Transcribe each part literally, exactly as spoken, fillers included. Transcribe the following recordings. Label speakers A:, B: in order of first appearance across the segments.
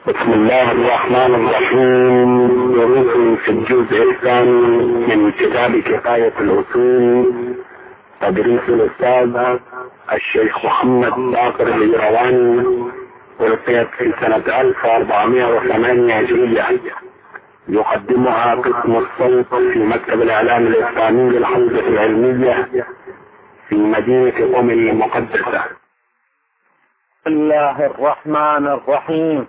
A: بسم الله الرحمن الرحيم. دروس في الجزء الثاني من كتاب كفاية الأصول، تدريس الأستاذ الشيخ محمد باقر الإيرواني، ولقيت في سنة ألف وأربعمائة وثمانية هجرية. يقدمها قسم الصوت في مكتب الإعلام الإسلامي للحوزة العلمية في مدينة قم المقدسة.
B: بسم الله الرحمن الرحيم،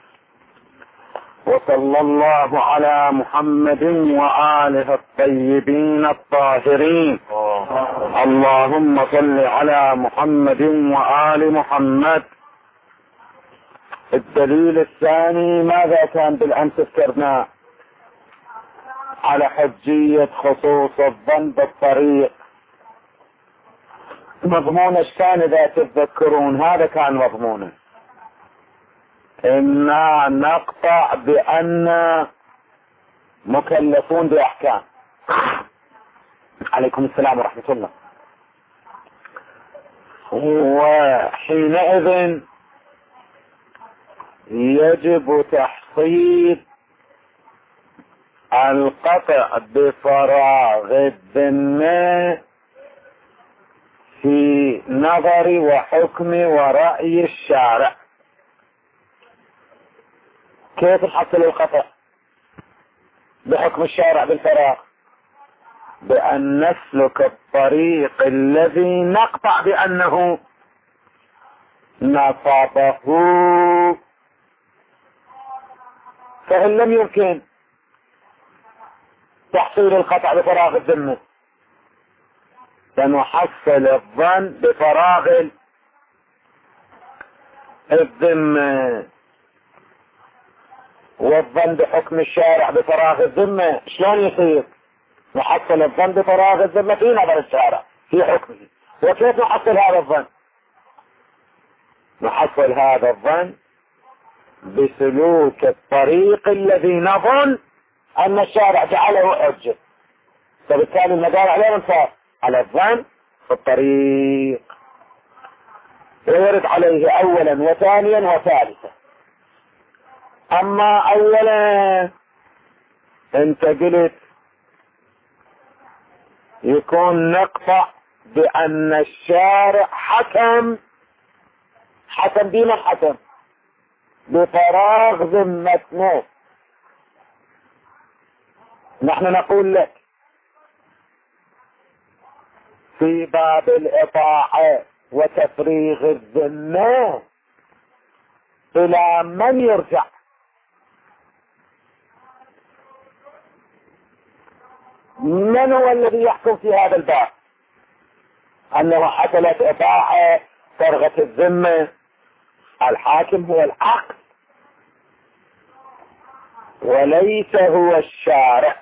B: وصلى الله على محمد وآله الطيبين الطاهرين. اللهم صل على محمد وآل محمد. الدليل الثاني ماذا كان بالأمس ذكرنا على حجية خصوص الظن بالطريق. مضمون ايش كان اذا تتذكرون؟ هذا كان مضمونه إنا نقطع بأن مكلفون بأحكام. عليكم السلام ورحمة الله. وحينئذ يجب تحصيل القطع بفراغ الذمة في نظر وحكم ورأي الشارع. كيف نحصل القطع بحكم الشارع بالفراغ؟ بأن نسلك الطريق الذي نقطع بأنه نصبه. فإن لم يمكن تحصيل القطع بفراغ الذمة، سنحصل الظن بفراغ الذمة، والظن بحكم الشارع بفراغ الذمة. شلون يصير نحصل الظن بفراغ الذمة في نظر الشارع في حكمه؟ وكيف نحصل هذا الظن؟ نحصل هذا الظن بسلوك الطريق الذي نظن أن الشارع جعله حجة، فبالتالي المدار عليه من صار على الظن في الطريق، ويرد عليه أولا وثانيا وثالثا. أما أولا أنت قلت يكون نقطع بأن الشارع حكم. حكم بما حكم؟ بفراغ ذمتنا. نحن نقول لك في باب الإطاعة وتفريغ الذمة إلى من يرجع؟ من هو الذي يحكم في هذا الباب أنه حصلت إطاعة فرغت الذمة؟ الحاكم هو العقل وليس هو الشارع.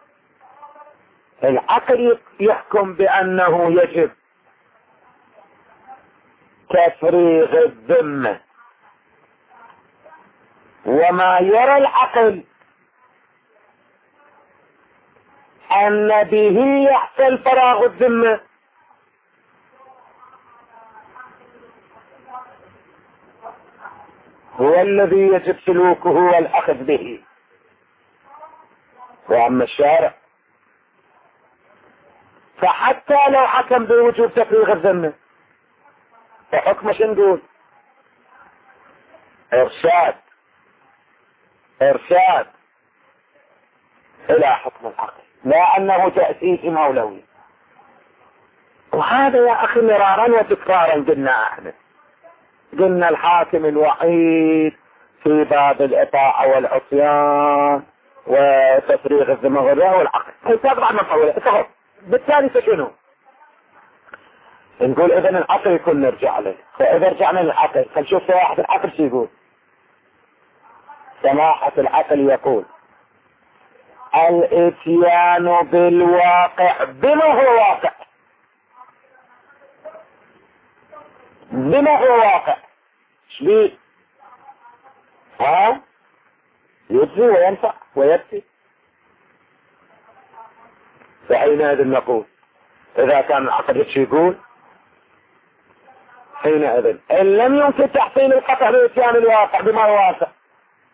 B: العقل يحكم بأنه يجب تفريغ الذمة، وما يرى العقل أن به يحصل فراغ الذمة هو الذي يجب سلوكه والأخذ به. وأما الشارع فحتى لو حكم بوجوب تفريغ الذمة فحكم شو نقول؟ إرشاد إرشاد إلى حكم العقل، لا أنه تأسيس مولوي. وهذا يا أخي مرارا وتكرارا قلنا احنا قلنا الحاكم الوحيد في باب الإطاعة والعصيان وتفريغ الذمة هو العقل. طبعا ما نقول بالتالي شنو نقول؟ إذن العقل يكون نرجع له. فإذا رجعنا للعقل فنشوف سماحة العقل شو يقول. سماحة العقل يقول الاتيان بالواقع. بما هو واقع؟ بما هو واقع شبيه؟ ها يجزي وينفع ويكفي. فحينئذ نقول إذا كان العقل شو يقول حينئذ إن لم يمكن تحصيل القطع بإتيان الواقع بما هو واقع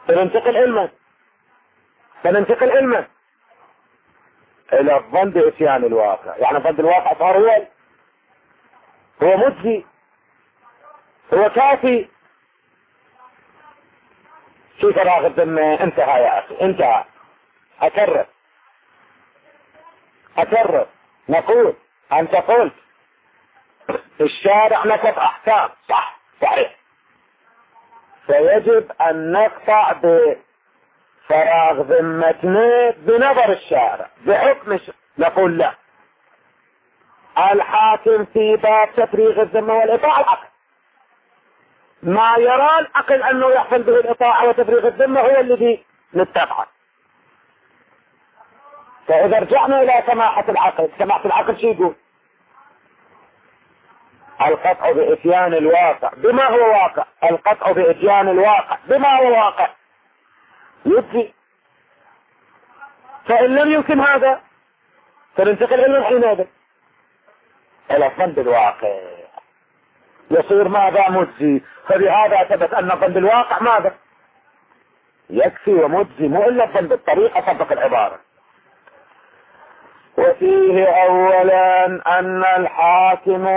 B: فننتقل علما فننتقل علما الى الظن باتيان الواقع. يعني الظن بالواقع صار هو هو مجزي، هو كافي في فراغ الذمة. انتهى يا اخي، انتهى. اكرر اكرر نقول انت قلت الشارع نكت احكام، صح صحيح، فيجب ان نقطع بفراغ ذمتنا بنظر الشارع بحكم الش... نقول لا، الحاكم في باب تفريغ الذمة والإطاعة العقل، ما يرى العقل أنه يحصل به الإطاعة وتفريغ الذمة هو الذي نتبعه. فإذا رجعنا إلى سماحة العقل، سماحة العقل شو يقول؟ القطع بإتيان الواقع بما هو واقع، القطع بإتيان الواقع بما هو واقع يجزي. فإن لم يمكن هذا فننتقل إلى الحين هذا إلى الظن بالواقع، يصير ماذا؟ مجزي. فبهذا ثبت أن الظن بالواقع ماذا؟ يكفي ومجزي، مو إلا الظن بالطريقة. صدق العبارة. وفيه أولا أن الحاكم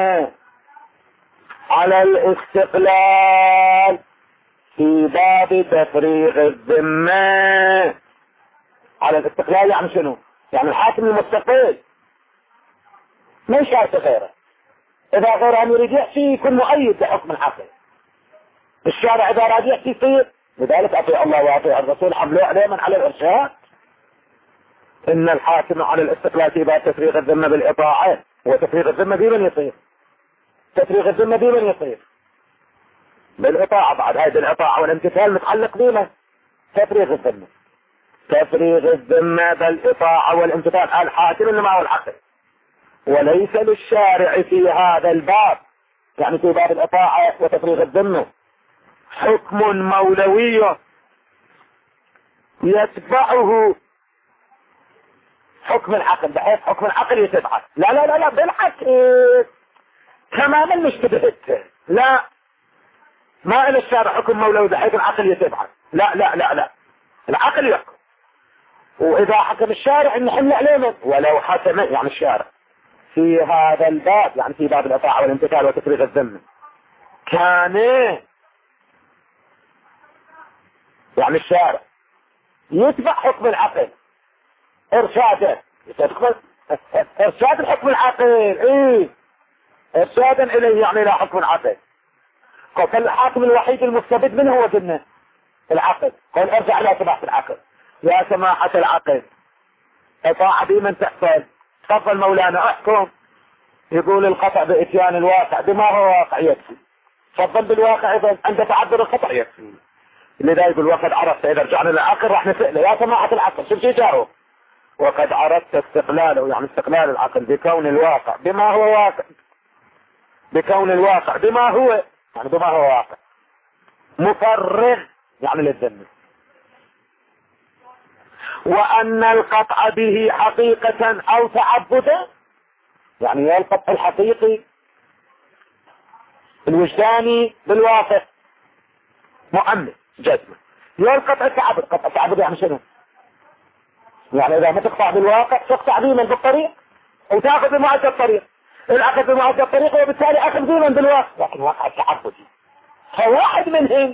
B: على الاستقلال في باب تفريغ الذمة. على الاستقلال يعني شنو؟ يعني الحاكم المستقل ما يشارك غيره، إذا غيره أن يريد يحكي يكون مؤيد لحكم العقل. الشارع إذا راد يحكي يصير. لذلك أطيع الله وأطيع الرسول، حملوا عليه من على الإرشاد. إن الحاكم على الاستقلال في باب تفريغ الذمة بالإطاعة. وتفريغ الذمة بمن يصير؟ تفريغ الذمة بمن يصير؟ بالإطاعة. بعد هذه الإطاعة والامتثال متعلق بما؟ تفريغ الذمة. تفريغ الذمة بالإطاعة والامتثال. الحاكم إنما هو العقل، وليس للشارع في هذا الباب، يعني في باب الإطاعة وتفريغ الذمة، حكم مولوي يتبعه حكم العقل، بحيث حكم العقل يتبعه. لا لا لا لا بالعكس تماما مشتبهت. لا، ما إلى الشارع حكم مولوي بحيث العقل يتبعه. لا لا لا لا، العقل يحكم، وإذا حكم الشارع نحل عليه ولو حكم يعني الشارع في هذا الباب، يعني في باب الإطاعة والامتثال وتفريغ الذمة، كان يعني الشارع يتبع حكم العقل ارشادا، ارشاد الحكم العقل، ايه ارشادا اليه يعني الى حكم العقل. قال الحاكم الوحيد المستبد منه هو ذمه العقل. قال ارجع الى سماحة العقل. يا سماحة العقل، اطاعة بمن تحصل؟ تفضل مولانا احكم. يقول القطع باتيان الواقع بما هو واقع يكفي. تفضل بالواقع اذا عند تعذر القطع يكفي. لذا يقول وقد عرفت. اذا رجعنا للعقل راح نسأله يا سماحة العقل شو شو جاوب؟ وقد عرفت استقلاله، يعني استقلال العقل بكون الواقع بما هو واقع، بكون الواقع بما هو يعني بما هو واقع مفرغ يعني للذمة، وأن القطع به حقيقة أو تعبدا، يعني القطع الحقيقي الوجداني بالواقع مؤمن جزمة. القطع التعبد، قطع التعبد يعني شنو؟ يعني إذا ما تقطع بالواقع تقطع ديما بالطريق وتأخذ بمعدة الطريق، الأخذ بمعدة الطريق وبالتالي أخذ ديما بالواقع، لكن واقع التعبدي فواحد منهم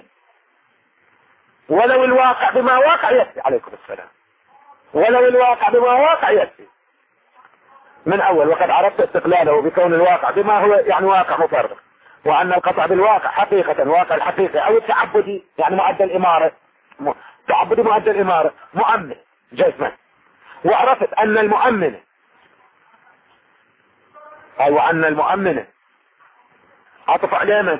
B: ولو الواقع بما واقع يكفي. عليكم السلام. ولو الواقع بما واقع يكفي من أول. وقد عرفت استقلاله بكون الواقع بما هو يعني واقع مفرغ، وأن القطع بالواقع حقيقة واقع الحقيقي أو التعبدي يعني معدل الإمارة، تعبدي معدل الإمارة مؤمن جزما. وعرفت أن المؤمن أي وأن المؤمن عطف عليه من؟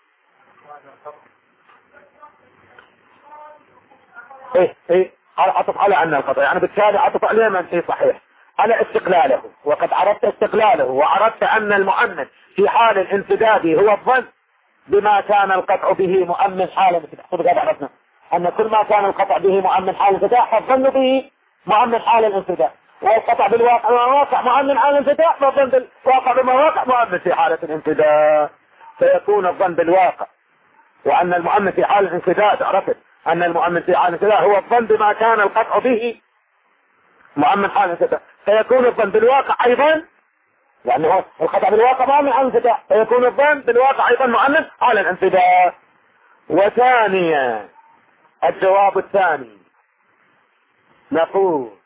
B: إيه إيه عطف على أن القطع، يعني بالتالي عطف عليه من؟ إيه صحيح، على استقلاله. وقد عرفت استقلاله وعرفت أن المؤمن في حال الانسداد هو الظن بما كان القطع به مؤمن حالا. خذ قد عرفنا أن كل ما كان القطع به مؤمن حال الانسداد فالظن به مؤمن حال الانسداد، والقطع بالواقع وواقع مؤمن حال الانسداد، فالظن بالواقع بما واقع مؤمن في حالة الانسداد. فيكون الظن بالواقع وأن المؤمن في حال الانسداد عرفت أن المؤمن في حال كذا هو الظن بما كان القطع به مؤمن حال كذا، فيكون الظن بالواقع أيضا، لأنه القطع بالواقع مؤمن حال كذا، فيكون الظن بالواقع أيضا مؤمن حال الانفداء. وثانيا الجواب الثاني نقول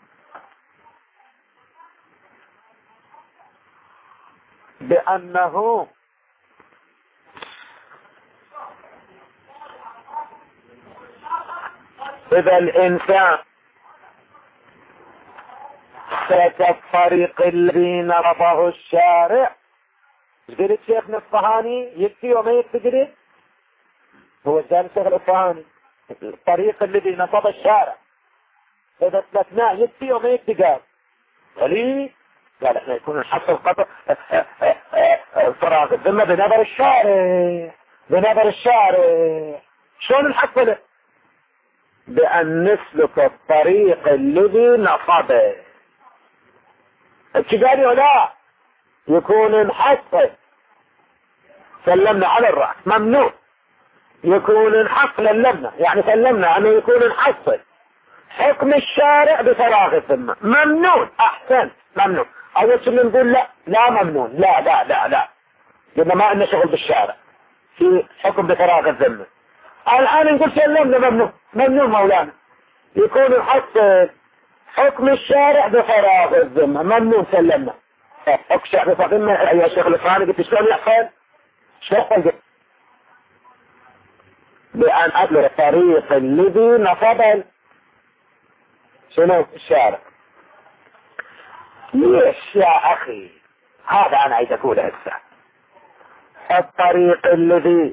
B: بأنه إذا الإنسان سلك الطريق الذي نرضه الشارع، قلت شيخ نصفهاني يكفي وما يكفي؟ هو الثاني الشيخ الإصفهاني الطريق الذي نصب الشارع إذا سلكناه يكفي وما يكفي؟ قال وليه؟ قال احنا يكون نحصل قطع فراغ الذمة بنظر الشارع، بنظر الشارع. شلون نحصله؟ بأن نسلك الطريق الذي نصبه. الشجاري ولا يكون نحصل سلمنا على الرأس ممنوع، يكون نحصل اللمنا يعني سلمنا أنه يكون نحصل حكم الشارع بفراغ الذمة ممنوع. أحسن ممنوع. أول شيء نقول لا لا ممنوع، لا لا لا لا لأن ما لنا شغل بالشارع في حكم بفراغ الذمة. الآن نقول سلمنا ممنوع، ممنوع مولانا يكون نحصل حكم الشارع بفراغ الذمة ممنوع سلمنا. حكم الشارع بفراغ الذمة يا شيخ الإصفهاني قلت شلون يحصل؟ شلون قلت؟ بأن أبلغ الطريق الذي نصب شنو الشارع. ليش يا أخي؟ هذا أنا عايز أقوله هسه. الطريق الذي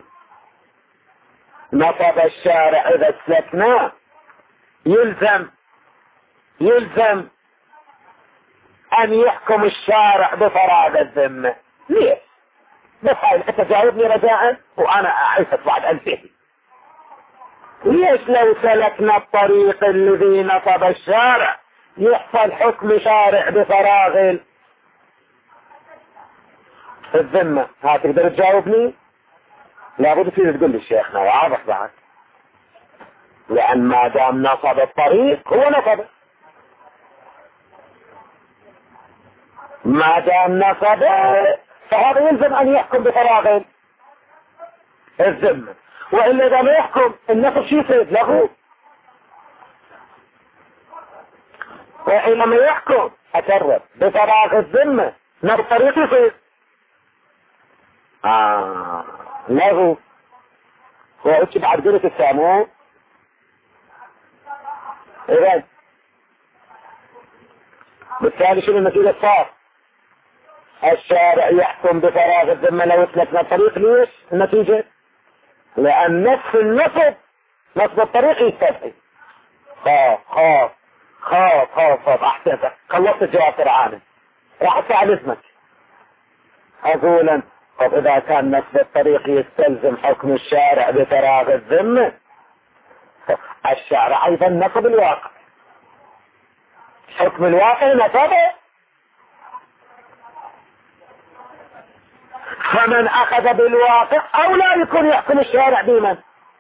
B: نصب الشارع إذا سلكناه يلزم يلزم أن يحكم الشارع بفراغ الذمة. ليش؟ بس هاي أنت جاوبني رجاء وأنا أعيشك بعد أنتهي. ليش لو سلكنا الطريق الذي نصب الشارع يحصل حكم شارع بفراغ الذمة؟ ها تقدر تجاوبني؟ لابد فيه تقول لي الشيخنا واضح بعد، لأن ما دام نصب الطريق هو نصب، ما دام نصب فهذا يلزم أن يحكم بفراغ الذمة. وإلا إذا ما يحكم النصب شيء يصير له، وإلا ما يحكم أكرر بفراغ الذمة نصب الطريق يصير آه له. وإيش بعد قلت السامو إذن بالتالي شنو النتيجة صار؟ الشارع يحكم بفراغ الذمة لو سلكنا الطريق. ليش النتيجة؟ لأن نفس النصب نصب الطريق يستدعي. خاف خاف خاف خاف خاف أحسنت خلصت الجواب فرعاني راح أسأل اسمك. أقولا طب إذا كان نصب الطريق يستلزم حكم الشارع بفراغ الذمة، الشارع أيضا نصب الواقع، حكم الواقع نصبه. فمن أخذ بالواقع أو لا يكون يحكم الشارع بمن؟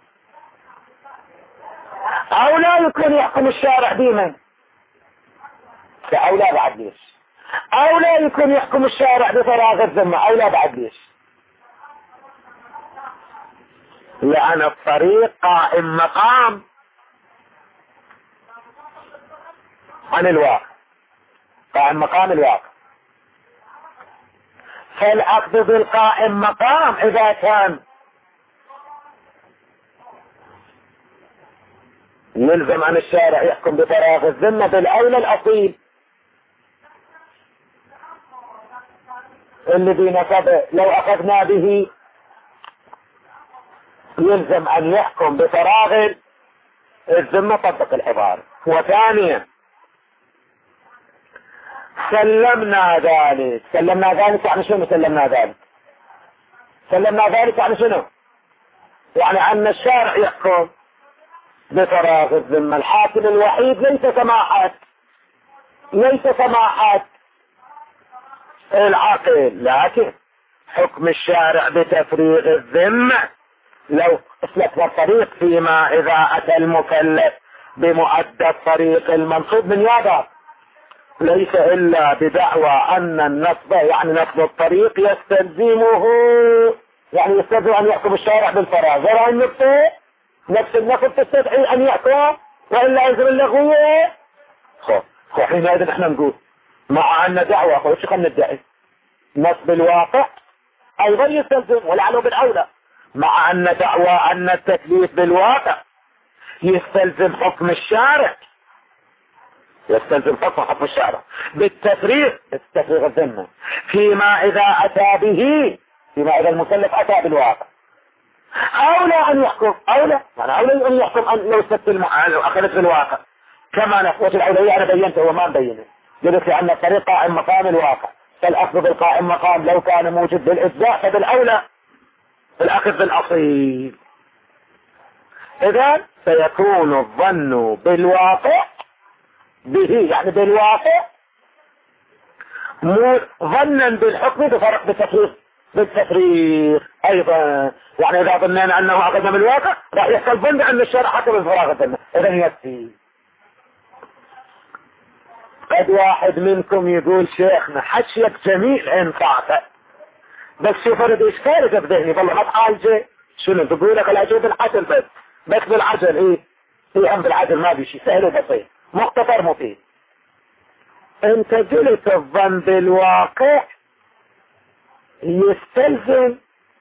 B: أو لا يكون يحكم الشارع بمن؟ أو لا بعد ليش؟ أو لا يكون يحكم الشارع بفراغ الذمة أو لا بعد ليش؟ لأن الطريق قائم مقام عن الواقع، قائم مقام الواقع. فالأخذ بالقائم مقام إذا كان يلزم عن الشارع يحكم بفراغ الذمة بالأولى الأصيل الذي نصب لو أخذنا به يلزم أن يحكم بفراغ الذمة طبق العبارة. وثانيا سلمنا ذلك. سلمنا ذلك يعني شنو؟ سلمنا ذلك سلمنا ذلك يعني شنو؟ يعني أن الشارع يحكم بفراغ الذمة. الحاكم الوحيد ليس سماحات ليس سماحات العاقل، لكن حكم الشارع بتفريغ الذمة لو اسلك الطريق فيما اذا اتى المكلف بمؤدى الطريق المنصوب من يابا ليس الا بدعوى ان النصب يعني نصب الطريق يستلزمه يعني يستلزم ان يحكم الشارع بالفراغ غير النقطة نفس النصب تستدعي ان يحكم والا يلزم اللغوية. حينئذ احنا نقول مع ان دعوى خلص شو خلنا ندعي نصب الواقع ايضا يستلزم ولعله بالاولى مع ان دعوى ان التكليف بالواقع يستلزم حكم الشارع يستلزم حكم حكم الشارع بالتفريغ التفريغ الذمة فيما اذا اتى به فيما اذا المكلف اتى بالواقع اولى ان يحكم اولى يعني اولى ان يحكم ان لو استلزم لو اخذت بالواقع كما نفوة الاولوية انا بينته وما مبينه قلت لان الطريق قائم مقام الواقع فالاخذ بالقائم مقام لو كان موجود بالاجزاء فبالاولى الاخذ بالاصيل. اذا سيكون الظن بالواقع به يعني بالواقع ظنا بالحكم بفرق بالتفريغ بالتفريغ ايضا يعني اذا ظننا انه اخذ من الواقع راح يحصل ظن ان الشرع حكم بالفراغ الظن اذا يكفي. قد واحد منكم يقول شيخنا حشيك جميل انفعته بس شوف انا اشكالك في ذهني والله ما تعالجه شنو تقول لك العجل بالعجل بس بس بالعجل ايه ايه ام بالعجل ما بيشي سهل وبسيط مختصر مفيد. انت قلت الظن بالواقع يستلزم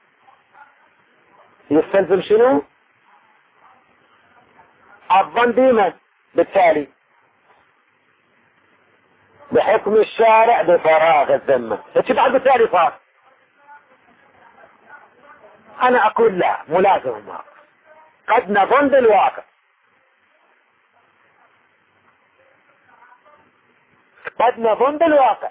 B: يستلزم شنو الظن بمن بالتالي بحكم الشارع بفراغ الذمة ايش بعد بالتالي صار انا اقول لا ملازم ما قد نظن بالواقع قد نظن بالواقع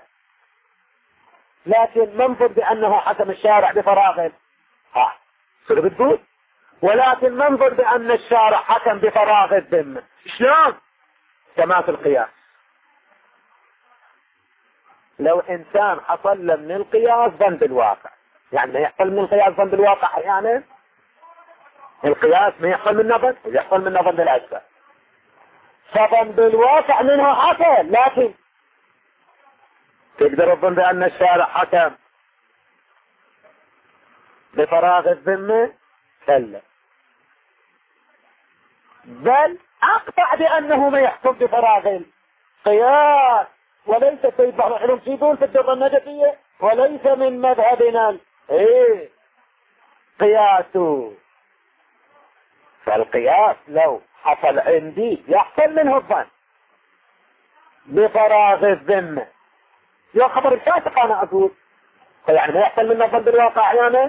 B: لكن ننظر بانه حكم الشارع بفراغ ها شو بتقول ولكن ننظر بان الشارع حكم بفراغ الذمة شلون كما في القياس لو انسان حصل له من القياس ظن بالواقع يعني ما يحصل من القياس ظن بالواقع يعني القياس ما يحصل من نظن يحصل من نظن بالاجزاء فظن بالواقع منه حصل لكن تقدر تظن بان الشارع حكم بفراغ الذمة كلا بل اقطع بانه ما يحكم بفراغ القياس وليس في بعض العلوم يقول في الدرة النجفية وليس من مذهبنا ايه قياسه فالقياس لو حصل عندي يحصل منه الظن بفراغ الذمة يا خبر الفاسق انا اقول يعني ما يحصل منه الظن بالواقع يعني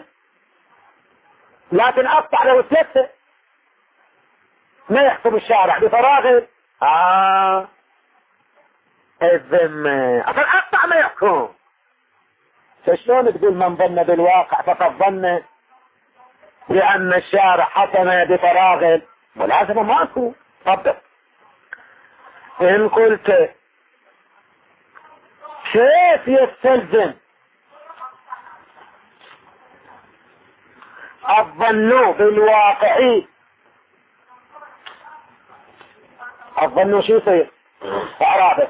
B: لكن اقطع لو ثلاثة ما يحكم الشارع بفراغ اه الذمة أصلا أقطع ما يحكم فشلون تقول من ظن بالواقع فقد ظن بأن الشارع حكم بفراغ ملازمة ماكو طبق إن قلت كيف يستلزم الظن بالواقعي الظن شو يصير اعرابه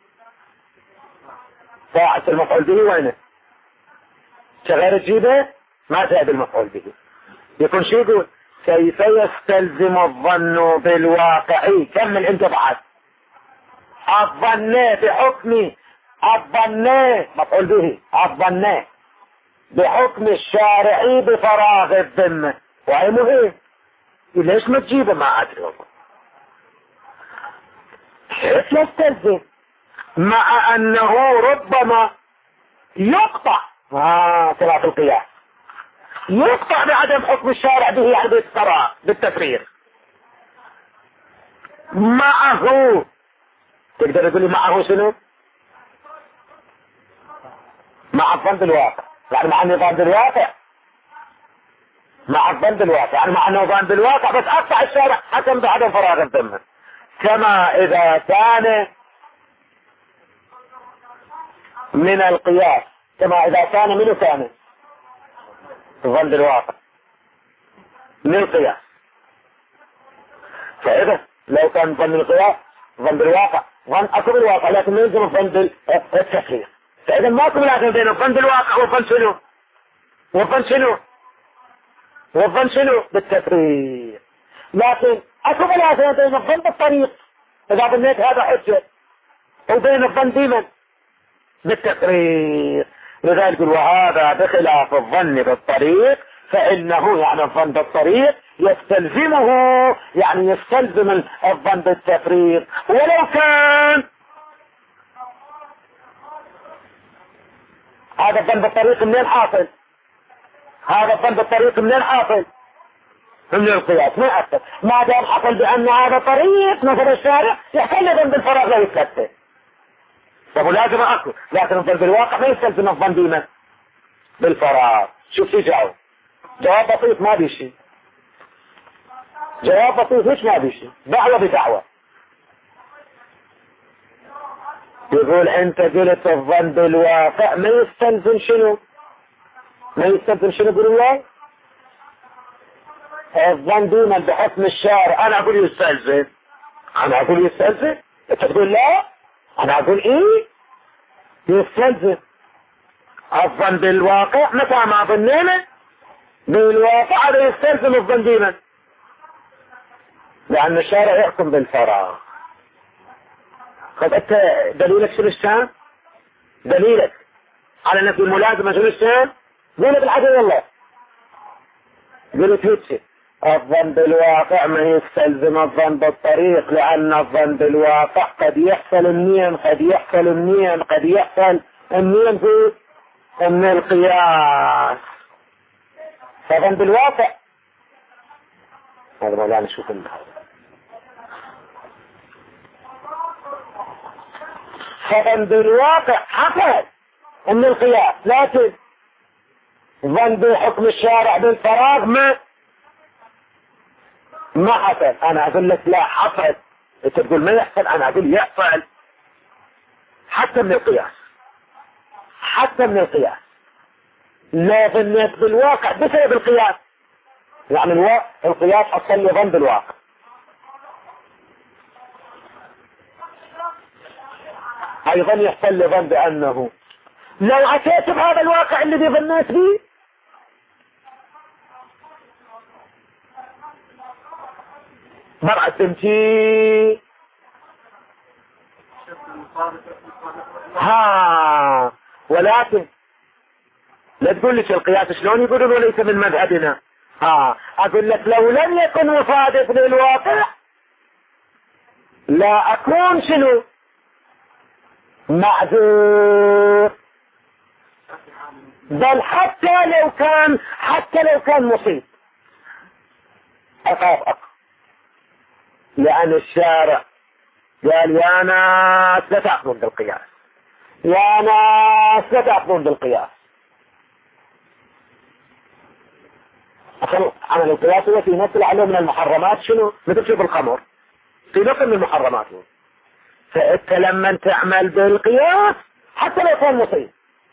B: ساعة المفعول به وينه شغير تجيبه ما زاد المفعول به يكون شو يقول كيف يستلزم الظن بالواقعي كمل انت بعد الظن بحكم الظن مفعول به الظن بحكم الشارعي بفراغ الذمة وهي مهم ليش ما تجيبه ما ادري والله كيف يستلزم مع انه ربما يقطع اه ثلاث القياس يقطع بعدم حكم الشارع به يعني بالفراغ بالتفريغ معه تقدر تقول لي معه شنو مع الظن بالواقع يعني مع النظام بالواقع مع الظن بالواقع يعني مع النظام بالواقع بس اقطع الشارع حكم بعدم فراغ الذمة كما اذا كان من القياس كما اذا كان منه كان الظن بالواقع للقياس. فإذا لو كان ظن القياس ظن بالواقع، ظن أكو بالواقع لكن يلزم الظن بالتفريق. فإذا ما أكو ملاحظة بين الظن بالواقع والظن شنو؟ والظن شنو؟ والظن شنو؟ بالتفريق. لكن أكو ملاحظة بين الظن بالطريق إذا ظنيت هذا حجة، وبين الظن ديما بالتفريق. لذلك وهذا بخلاف الظن بالطريق، فإنه يعني الظن بالطريق يستلزمه يعني يستلزم الظن بالتفريق. ولو كان هذا الظن بالطريق منين حاصل؟ هذا الظن بالطريق منين حاصل؟ من القياس. ما أكثر ما دام حصل بأن هذا طريق نظر الشارع يحصل ظن بالفراغ لا يتكتل، فهو لازم أكل. لكن الظن بالواقع ما يستلزم الظن ديما بالفراغ. شوف في جواب جواب بسيط ما بيشي، جواب بسيط مش ما بيشي، دعوة بدعوة. يقول انت قلت الظن بالواقع ما يستلزم شنو؟ ما يستلزم شنو؟ قولوا الله الظن ديما بحكم الشارع. انا اقول يستلزم، انا اقول يستلزم، انت تقول لا، انا اقول ايه يستلزم. الظن بالواقع متى ما ظنينا بالواقع هذا يستلزم الظن ديما، لأن الشارع يحكم بالفراغ. خذ أنت دليلك شنو الشام؟ دليلك على نفي الملازمة شنو الشام؟ قول بالعدل والله قلت هيك الظن بالواقع ما يستلزم الظن بالطريق، لأن الظن بالواقع قد يحصل منين قد يحصل منين قد يحصل منين في من القياس. فظن بالواقع هذا مولانا شوف النهار. فظن بالواقع حصل من القياس، لكن ظن بحكم الشارع بالفراغ ما ما حصل. انا اقول لك لا حصل، انت تقول ما يحصل، انا اقول يحصل حتى من القياس، حتى من القياس. لا ظنيت بالواقع بسبب القياس، يعني الواقع القياس حصل لي ظن بالواقع. ايضا يحصل لي ظن بانه لو اتيت بهذا الواقع الذي ظنيت به مرأة تمشي ها. ولكن لا تقول لك القياس شلون يقولون وليس من مذهبنا. ها اقول لك لو لم يكن مصادف للواقع لا اكون شنو معذور، بل حتى لو كان حتى لو كان مصيب اخاف اخاف، لان الشارع قال يا ناس لا تأخذون بالقياس، يا ناس لا تأخذون بالقياس. عمل القياس هو في نفس عليه من المحرمات شنو؟ مثل شوف الخمر في نفس من المحرمات. فانت لما تعمل بالقياس حتى لو كان مصيب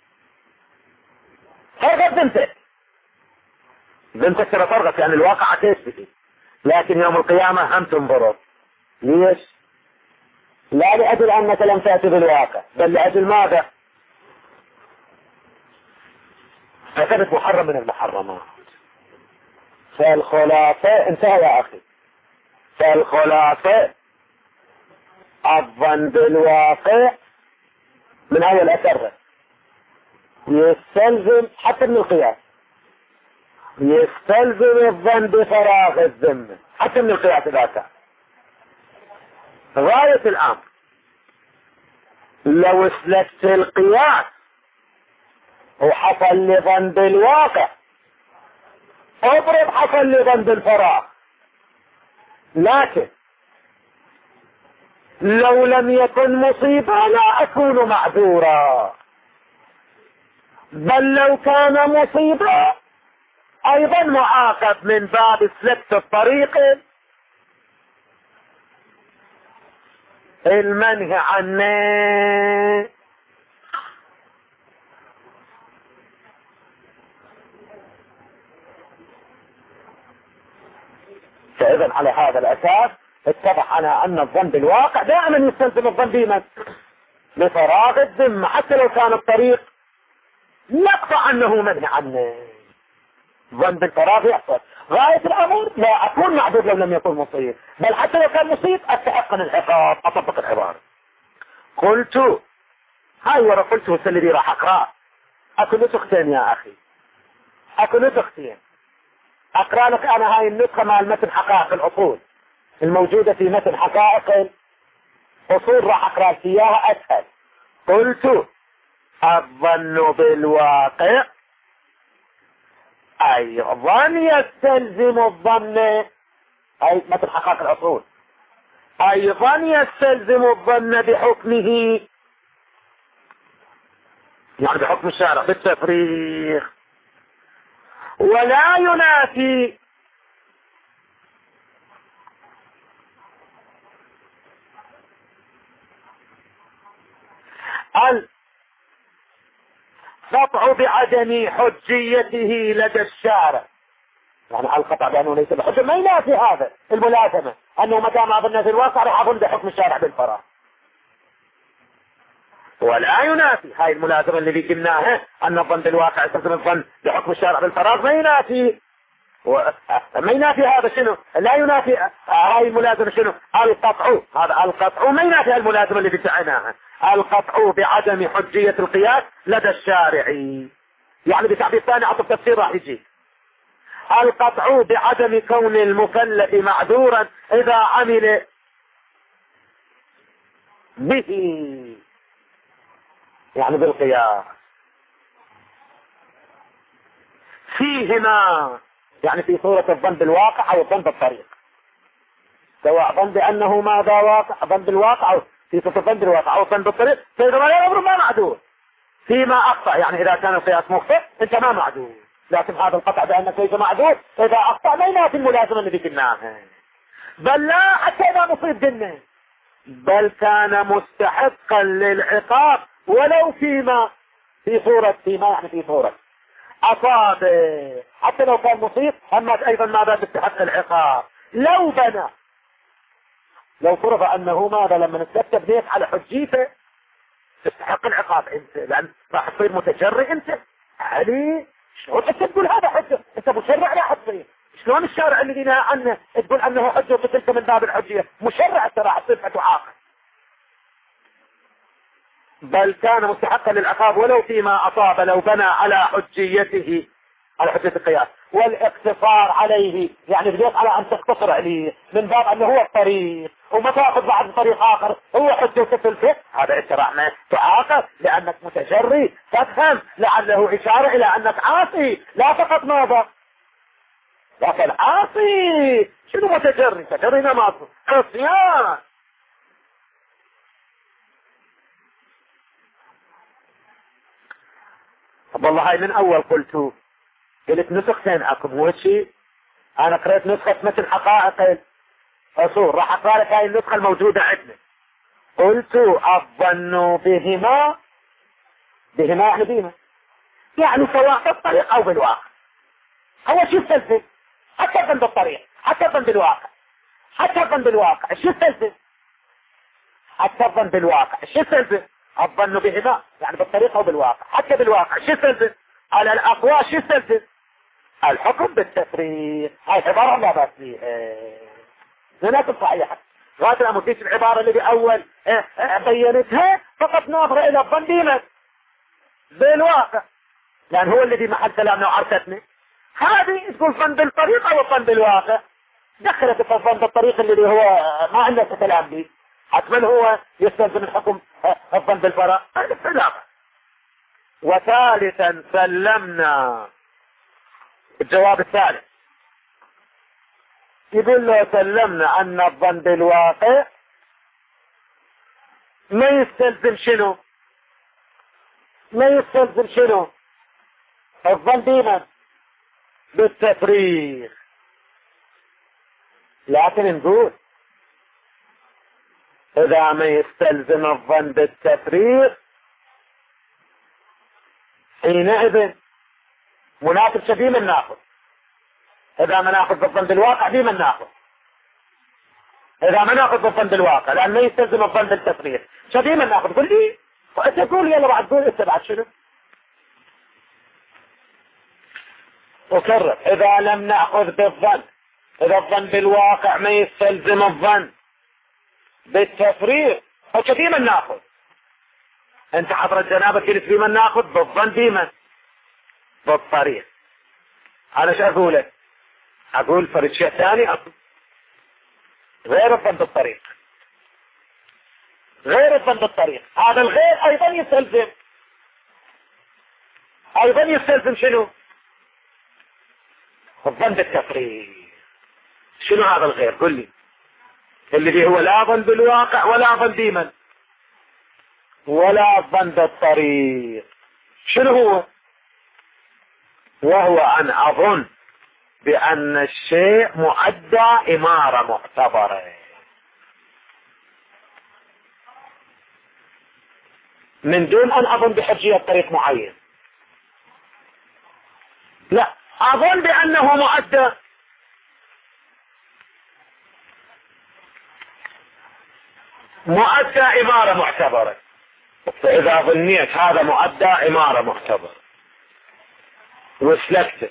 B: فرغت بنتك، بنتك ترى فرغت يعني الواقع تثبتي، لكن يوم القيامة هم تنظر. ليش؟ لا لأجل أنك لم تأتي بالواقع، بل لأجل ماذا؟ فكانت محرم من المحرمات. فالخلاصة انتهى يا أخي، فالخلاصة الظن بالواقع من أول أسره يستلزم حتى من القياس، يستلزم الظن بفراغ الذمة حتى من القياس ذاته. غاية الأمر لو اسلكت القياس وحصل لي ظن بالواقع اضرب حصل لي ظن بالفراغ، لكن لو لم يكن مصيبة لا أكون معذورا، بل لو كان مصيبة أيضا معاقب من باب سلكت الطريق المنهي عنه. فإذا على هذا الأساس اتضح على أن الظن بالواقع دائما يستلزم الظن بمن لفراغ الذمة، حتى لو كان الطريق نقطع أنه مبني عنه. ظن بالفراغ يحصل. غاية الأمر لا أكون معذور لو لم يكن مصيب، بل حتى لو كان مصيب أستحق العقاب. أطبق العبارة. قلت هاي ورا قلت والسلبي راح أقرأ. أكو نسختين يا أخي، أكو نسختين. أقرأ لك أنا هاي النسخة مع المتن حقائق الأصول الموجودة في متن حقائق الأصول، راح أقرأ فيها أسهل. قلت الظن بالواقع أيضا يستلزم الظن، أي متن حقائق الأصول، أيضا يستلزم الظن بحكمه، يعني بحكم الشارع بالتفريغ، ولا ينافي القطع بعدم حجيته لدى الشارع. يعني القطع بأنه ليس بحجة ما ينافي هذا الملازمة، أنه متى ما ظن في الواقع راح أظن بحكم الشارع بالفراغ. ولا ينافي هاي الملازمة اللي قلناها أن الظن بالواقع يستلزم الظن بحكم الشارع بالفراغ، ما ينافي و... ما ينافي هذا شنو؟ لا ينافي هاي الملازمة شنو؟ القطع، هذا القطع ما ينافي الملازمة اللي بتعناها، القطع بعدم حجية القياس لدى الشارعي. يعني بتعبير ثاني عطف تفسير راح يجي القطع بعدم كون المكلف معذورا إذا عمل به، يعني بالقياس فيهما، يعني في صورة الظن بالواقع أو الظن بالطريق، سواء ظن بأنه ماذا واقع، ظن بالواقع أو في صورة الظن بالواقع أو الظن بالطريق، فإذا ما يعبر ما معذور. فيما أخطأ يعني إذا كان القياس مخطئ أنت ما معذور، لكن هذا القطع بأنك ليس معذور إذا أخطأ ما ينافي الملازمة اللي قلناها، بل لا حتى إذا مصيب قلنا بل كان مستحقا للعقاب ولو فيما في صورة فيما يعني في صورة أصاب، حتى لو كان مصيب أما أيضا ماذا تستحق العقاب لو بنى، لو فرض أنه ماذا لما نستكتب بيت على حجيته تستحق العقاب أنت، لأن راح تصير متجرئ أنت علي. شلون أنت تقول هذا حجة؟ أنت مشرع لا حتصير. شلون الشارع اللي نهى عنه تقول أنه حجة وتلك من باب الحجية؟ مشرع أنت راح تصير فتعاقب. بل كان مستحقا للعقاب ولو فيما أصاب لو بنى على حجيته، على حجية القياس، والاقتصار عليه يعني بديت على أن تقتصر عليه من باب أنه هو الطريق وما تأخذ بعد طريق آخر هو حجة في الفقه، هذا أنت راح تعاقب لأنك متجري. تفهم لعله إشارة إلى أنك عاصي لا فقط ماذا، لكن عاصي. شنو متجري؟ متجري نماذج عصيان. طب والله هاي من أول قلت قلت نسختين أكو مو هيك، أنا قرأت نسخة مثل حقائق الأصول، راح أقرأ لك هاي النسخة الموجودة عندنا. قلت الظن بهما، بهما يعني بهما يعني سواء في الطريق أو بالواقع. أول شيء استلزم حتى الظن بالطريق، حتى الظن بالواقع، حتى الظن بالواقع شو استلزم؟ حتى الظن بالواقع شو استلزم؟ الظن بهما يعني بالطريق أو بالواقع، حتى بالواقع شو استلزم؟ على الأقوى شو استلزم؟ الحكم بالتفريق. هاي عبارة لا بأس فيها، لناكم صحيحة. غاية الأموديس العبارة اللي بأول اه اه بينتها فقط ناظرة إلى الظن بهما بالواقع، لأن هو الذي محل كلامنا وعرفتنا. هذه تقول ظن بالطريق أو الظن بالواقع، دخلت في الظن بالطريق اللي هو ما عندنا كلام به، حتما هو يستلزم الحكم الظن بالفراغ. هذا الخلاف. وثالثا سلمنا الجواب الثالث يقول له سلمنا أن الظن بالواقع ما يستلزم شنو؟ ما يستلزم شنو؟ الظن بمن؟ بالتفريغ. لكن نقول إذا ما يستلزم الظن بالتفريغ حينئذ مناسب شبيه من ناخذ، إذا ما ناخذ بالظن بالواقع بمن ناخذ؟ اذا ما ناخذ بالظن بالواقع لان ما يستلزم الظن بالتفريغ شديما ناخذ. قل لي وانت تقول يلا بعد قول انت بعد شنو. اكرر اذا لم ناخذ بالظن، اذا الظن بالواقع ما يستلزم الظن بالتفريغ فشديما ناخذ. انت حضرت جنابك قلت بمن ناخذ بالظن بمن بالطريق. انا شو اقول لك؟ اقول فرد شيء ثاني اقول غير الظن بالطريق، غير الظن بالطريق. هذا الغير ايضا يستلزم، ايضا يستلزم شنو؟ الظن بالتفريق. شنو هذا الغير؟ قل لي. اللي هو لا ظن بالواقع ولا ظن بمن ولا ظن بالطريق. شنو هو؟ وهو ان اظن بان الشيء مؤدى امارة معتبرة من دون ان اظن بحجية طريق معين. لا، اظن بانه مؤدى مؤدى امارة معتبرة. فاذا ظنيت هذا مؤدى امارة معتبرة وسلكته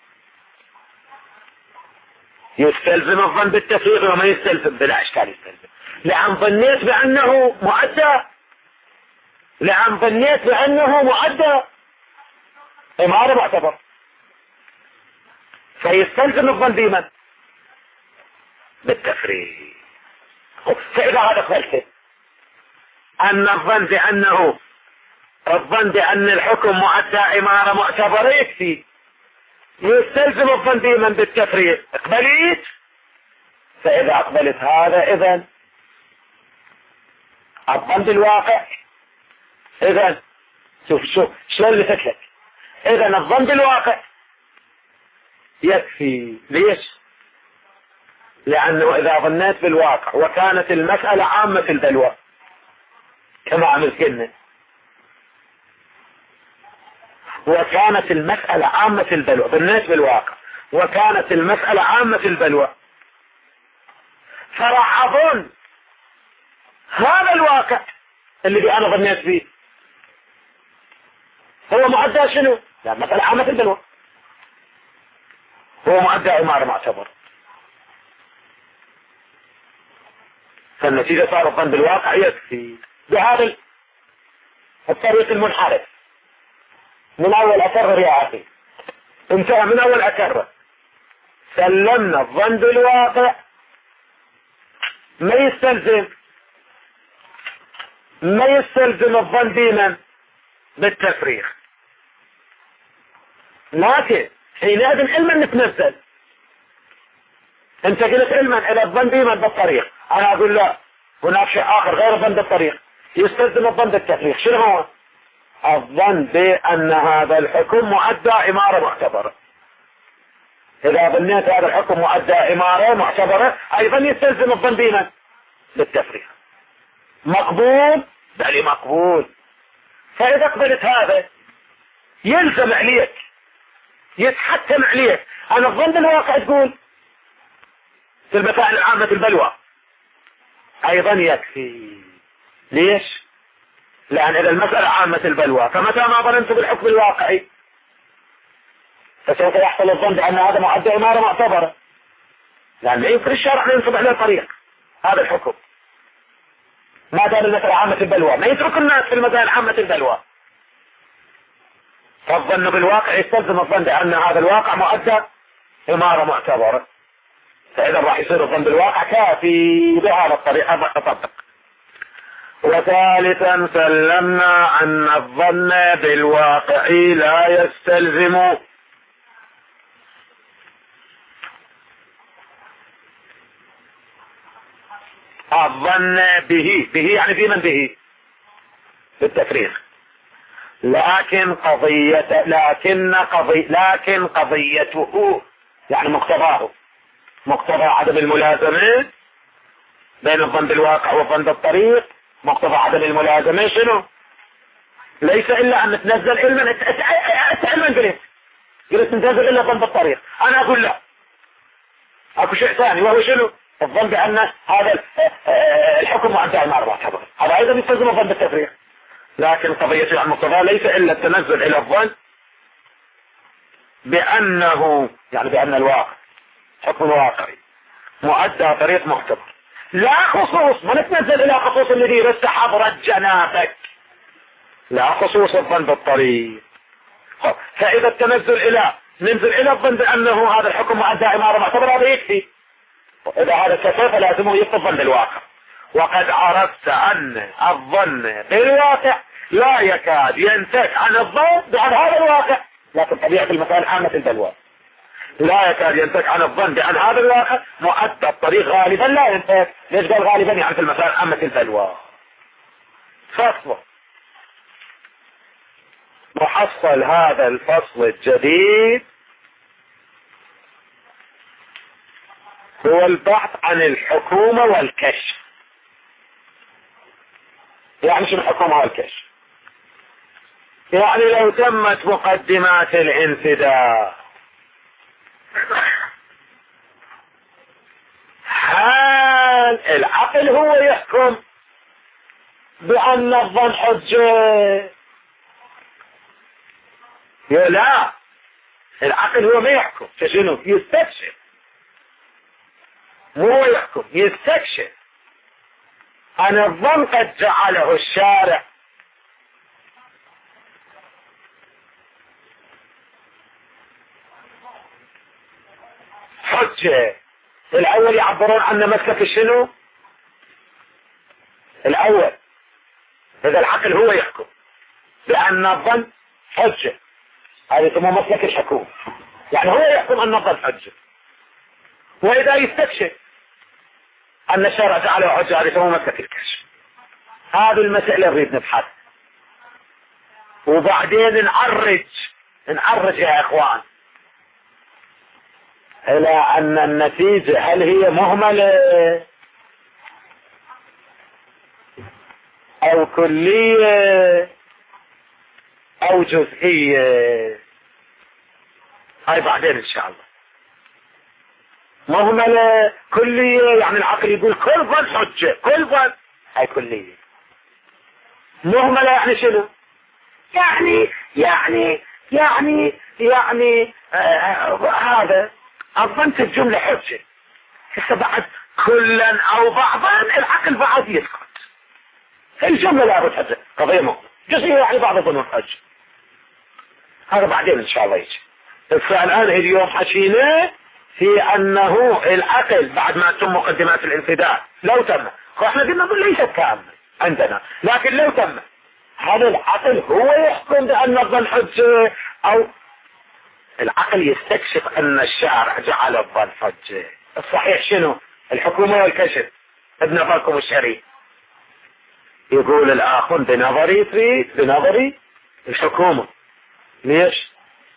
B: يستلزم الظن بالتفريغ وما يستلزم؟ بلا اشكال يستلزم، لان ظنيت بانه مؤدى، لان ظنيت بانه مؤدى امارة معتبر فيستلزم الظن بمن بالتفريغ. فاذا هذا قلت ان الظن بانه الظن بان الحكم مؤدى امارة معتبرة يكفي، يستلزم الظن بمن بالتفريغ. اقبليت؟ فاذا اقبلت هذا اذن الظن بالواقع. اذن شوف شوف شلون اللي فتلك. اذن الظن بالواقع يكفي. ليش؟ لانه اذا ظنيت بالواقع وكانت المسألة عامة البلوى كما عملت لنا، وكانت المسألة عامة البلوى، ظنيت بالواقع وكانت المسألة عامة البلوى، فراح اظن هذا الواقع اللي انا ظنيت فيه هو مؤدى شنو؟ لا، مسألة عامة البلوى هو مؤدى امارة معتبر. فالنتيجة صار الظن بالواقع يكفي. بهذا الطريق المنحرف من اول اكرر يا اخي، انتهى من اول اكرر. سلمنا الظن بالواقع ما يستلزم ما يستلزم الظن بمن بالتفريغ، لكن حينئذ علما نتنزل. انت قلت علما الى الظن بمن بالطريق، انا اقول لا، هناك شيء اخر غير الظن بالطريق يستلزم الظن بالتفريغ. شنو هو؟ الظن بان هذا الحكم مؤدى امارة معتبرة. اذا ظنيت هذا الحكم مؤدى امارة معتبرة ايضا يستلزم الظن بمن بالتفريغ. مقبول؟ بل مقبول. فاذا قبلت هذا يلزم عليك، يتحتم عليك ان الظن بالواقع تقول في المسائل العامة البلوى ايضا يكفي. ليش؟ لان اذا المسألة عامة البلوى فمتى ما ظننت بالحكم الواقعي فسوف يحصل الظن بان هذا مؤدى امارة معتبرة، لان لا يمكن الشرع ان ينصب عليه طريق هذا الحكم ما دام المسألة عامة البلوى. ما يترك الناس في المسائل عامة البلوى. فالظن بالواقع يستلزم الظن بان هذا الواقع مؤدى امارة معتبرة، فاذا راح يصير الظن بالواقع كافي بهذا الطريقة اطبق. وثالثا سلمنا ان الظن بالواقع لا يستلزم الظن به. به يعني في من به بالتفريغ. لكن قضية لكن قضي لكن قضيته يعني مقتضاه مقتضى عدم الملازمة بين الظن بالواقع والظن بالطريق. مقتضى عدم الملازمة شنو؟ ليس الا ان نتنزل علما. انت علما قلت قلت نتنزل الا الظن بالطريق، انا اقول لا، اكو شيء ثاني وهو شنو؟ الظن بأن هذا الحكم مؤدى ما معتبر، هذا أيضا يستلزم الظن بالتفريق. لكن قضية المقتضى ليس إلا التنزل إلى الظن بأنه يعني بأن الواقع حكم الواقعي مؤدى طريق مختبر، لا خصوص، ما نتنزل إلى خصوص الذي يرد حضرة جنابك، لا خصوص الظن بالطريق. فإذا التنزل إلى ننزل إلى الظن بأنه هذا الحكم مؤدى إمارة معتبر هذا يكفي. إذا هذا كفى فلازمه يبقى الظن بالواقع. وقد عرفت أن الظن بالواقع لا يكاد ينتج عن الظن بأن هذا الواقع، لكن طبيعة المسائل عامة البلوى لا يكاد ينتج عن الظن بأن هذا الواقع مؤدى الطريق غالبا لا ينتج. ليش قال غالبا؟ يعني في المسائل عامة البلوى. فصل محصل هذا الفصل الجديد هو البحث عن الحكومة والكشف. يعني شو الحكومة والكشف؟ يعني لو تمت مقدمات الانفداء هل العقل هو يحكم بأن الظن حجة؟ لا، العقل هو ما يحكم. شنو؟ يستكشف، مو هو يحكم، يستكشف أن الظن قد جعله الشارع حجة. الأول يعبرون عن مسلك شنو؟ الأول إذا العقل هو يحكم بأن الظن حجة، هذا يسمى مسلك الحكومة، يعني هو يحكم أن الظن حجة. وإذا يستكشف أن الشارع جعله حجة هذا يسمى مسلك الكشف. هذه المسألة نريد نبحث، وبعدين نعرج نعرج يا إخوان إلى أن النتيجة هل هي مهملة أو كلية أو جزئية. هاي بعدين إن شاء الله. مهملة كلية يعني العقل يقول كل ظن حجة، كل ظن، هاي كلية. مهملة يعني شنو؟ يعني يعني يعني يعني آه هذا الظن في الجملة حجة. هسه بعد كلا أو بعضا العقل بعد يسكت. الجملة لا حجة، قضية مهمة. جزئية يعني بعض الظنون حجة. هذا بعدين إن شاء الله يجي. فالآن اليوم حكينا في أنه العقل بعد ما تم مقدمات الانفداء لو تم، احنا قلنا ليست كامل عندنا، لكن لو تم هل العقل هو يحكم بأن الظن حجة أو العقل يستكشف أن الشارع جعل الظن حجة؟ الصحيح شنو؟ الحكومة والكشف بنظركم الشرعي. يقول الآخر بنظري في بنظري الحكومة. ليش؟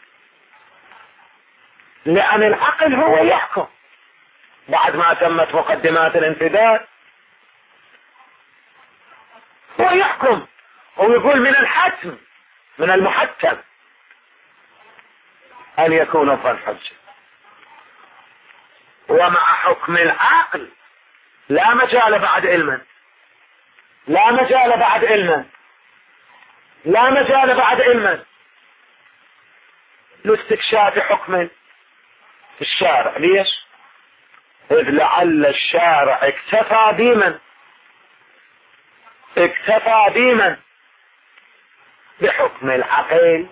B: لأن العقل هو يحكم بعد ما تمت مقدمات الانفداد، هو يحكم ويقول من الحتم من المحتم أن يكون الظن حجة. ومع حكم العقل لا مجال بعد علما، لا مجال بعد علما، لا مجال بعد علما لاستكشاف حكم الشارع. ليش؟ إذ لعل الشارع اكتفى بمن اكتفى بمن بحكم العقل،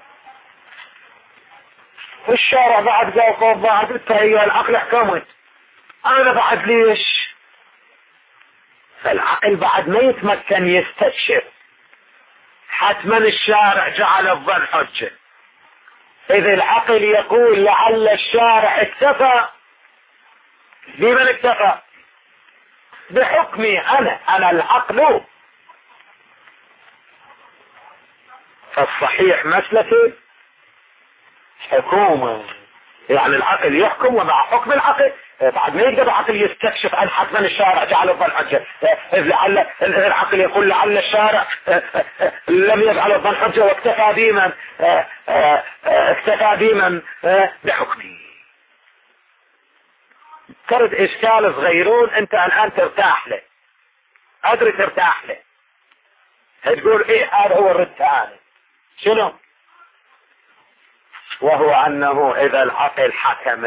B: والشارع بعد قال بعد التهيئ العقل حكمت، أنا بعد ليش؟ فالعقل بعد ما يتمكن يستكشف حتما الشارع جعل الظن حجة. إذا العقل يقول لعل الشارع اكتفى بمن اكتفى بحكمي أنا أنا العقل. فالصحيح مسلكي حكومة، يعني العقل يحكم ومع حكم العقل بعد ما يقدر العقل يستكشف أن حتما الشارع جعل الظن حجة. إذ لعل العقل يقول لعل الشارع لم يجعل الظن حجة واكتفى بمن اكتفى بمن بحكمه. ترد اشكال صغيرون انت الان ترتاح له، ادري ترتاح له، تقول ايه هذا هو الرد الثاني شنو؟ وهو انه اذا العقل حكم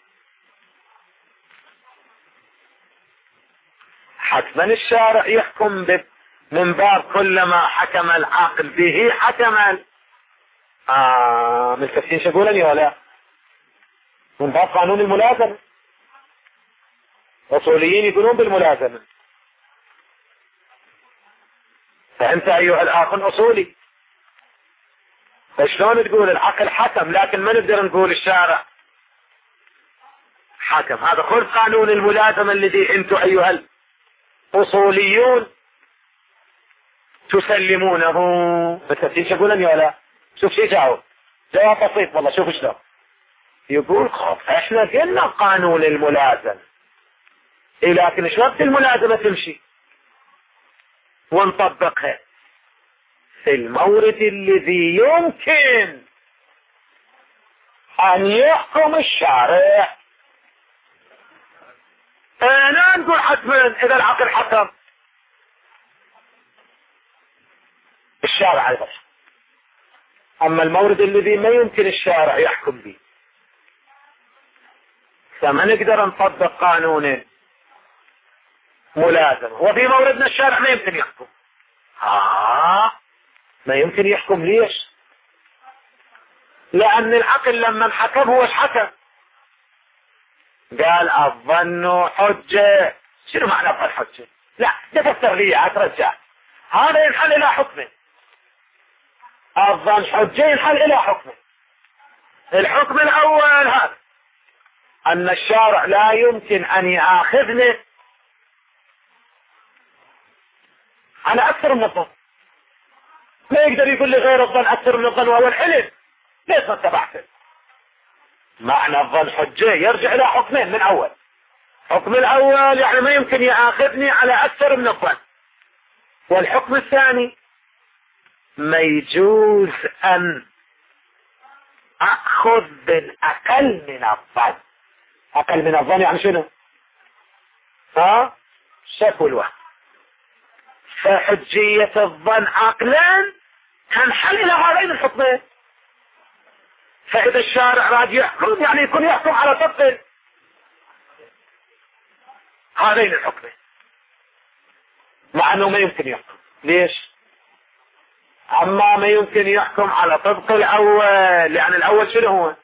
B: حتما الشارع يحكم من باب كلما حكم العقل به حكم آه من كثير شقولني ولا من باب قانون الملازمة. اصوليين يقولون بالملازمة، فانت ايها الاخ اصولي، فشلون تقول العقل حكم لكن ما نقدر نقول الشارع حكم؟ هذا خذ قانون الملازمة الذي انتم ايها الاصوليون تسلمونه. بس كثير شقولني ولا شوف شي جاوب جواب بسيط والله. شوف شلون يقول خف احنا قلنا قانون الملازمة إيه، لكن شلون الملازمة تمشي ونطبقها في المورد الذي يمكن ان يحكم الشارع. انا نقول حتما اذا العقل حكم الشارع ايضا، اما المورد الذي ما يمكن الشارع يحكم به فما نقدر نطبق قانون ملازمة. وفي موردنا الشارع ما يمكن يحكم. آه ما يمكن يحكم ليش؟ لأن العقل لما حكم هو ايش حكم؟ قال الظن حجة. شنو معنى الظن حجة؟ لا تفسر لي اترجع هذا ينحل الى حكمه. الظن حجة ينحل الى حكمه. الحكم الاول هذا ان الشارع لا يمكن ان ياخذني على اكثر من الظن، ما يقدر يقول لي غير الظن اكثر من الظن وهو العلم. ليش ما اتبعته؟ معنى الظن حجة يرجع الى حكمين. من اول حكم الاول يعني ما يمكن ياخذني على اكثر من الظن، والحكم الثاني ما يجوز ان اخذ بالاقل من الظن. اقل من الظن يعني شنو؟ ها شك والوهم. فحجية الظن عقلا تنحل الى هذين الحكمين. فاذا الشارع راد يحكم يعني يكون يحكم على طبق هذين الحكمين، مع انه ما يمكن يحكم. ليش؟ اما ما يمكن يحكم على طبق الاول، يعني الاول شنو هو؟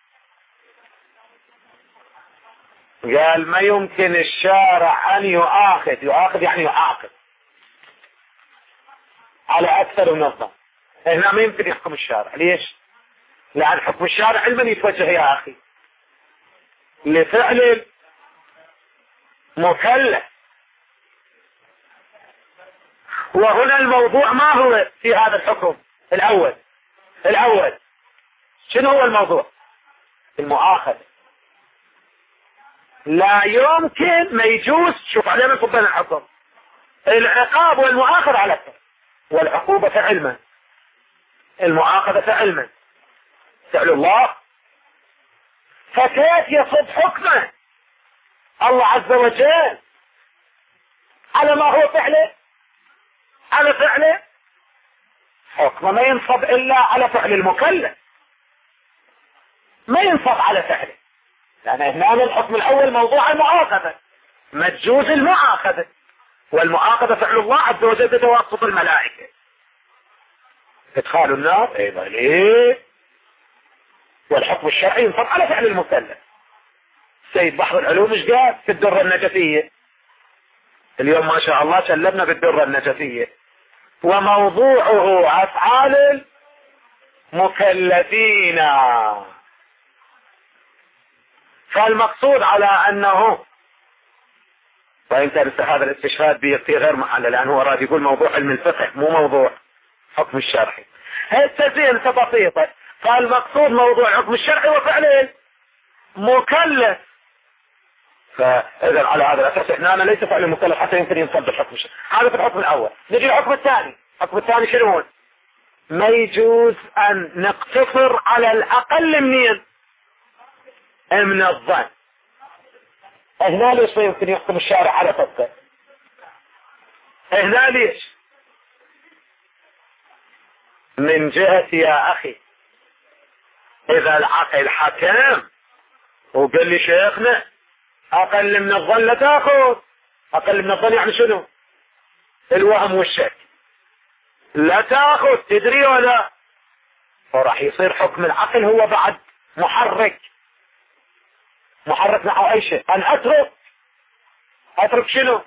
B: قال ما يمكن الشارع ان يؤاخذ. يؤاخذ يعني يعاقب على اكثر من الظن. هنا ما يمكن يحكم الشارع. ليش؟ لان حكم الشارع علما يتوجه يا اخي لفعل مكلف. وهنا الموضوع ما هو في هذا الحكم الاول. الاول شنو هو الموضوع؟ المؤاخذة. لا يمكن ما يجوز. شوف علينا نصب بين الحكم العقاب والمؤاخذة على الثاني. والعقوبة علما، المؤاخذة علما فعل الله. فكيف يصب حكمه الله عز وجل على ما هو فعله؟ على فعله حكمه ما ينصب الا على فعل المكلف، ما ينصب على فعله. لان هنا الحكم الاول موضوع المؤاخذة، ما تجوز المؤاخذة، والمؤاخذة فعل الله عز وجل بتوسط الملائكة. ادخال النار ايضا ليه؟ والحكم الشرعي ينصب على فعل المكلف. سيد بحر العلوم ايش قال في الدرة النجفية؟ اليوم ما شاء الله سلمنا بالدرة النجفية، وموضوعه افعال المكلفين. فالمقصود على انه، وان كان هذا الاستشهاد في غير محله لانه هو راد يقول موضوع علم الفقه مو موضوع حكم الشرعي. هي التزيين بسيطة. فالمقصود موضوع حكم الشرعي وفعله مكلف. فاذا على هذا الاساس احنا أنا ليس فعل المكلف حتى يمكن ينصب الحكم الشرعي. هذا في الحكم الاول. نجي الحكم الثاني. الحكم الثاني شنو هو؟ ما يجوز ان نقتصر على الاقل منين؟ من الظن. هنا ليش ما يمكن يحكم الشارع على طبقه؟ هنا ليش؟ من جهة يا أخي إذا العقل حكم وقال لي شيخنا أقل من الظن لا تأخذ، أقل من الظن يعني شنو؟ الوهم والشك، لا تأخذ، تدري ولا؟ وراح يصير حكم العقل هو بعد محرك، محرك نحو أي شيء. أن أترك، أترك شنو؟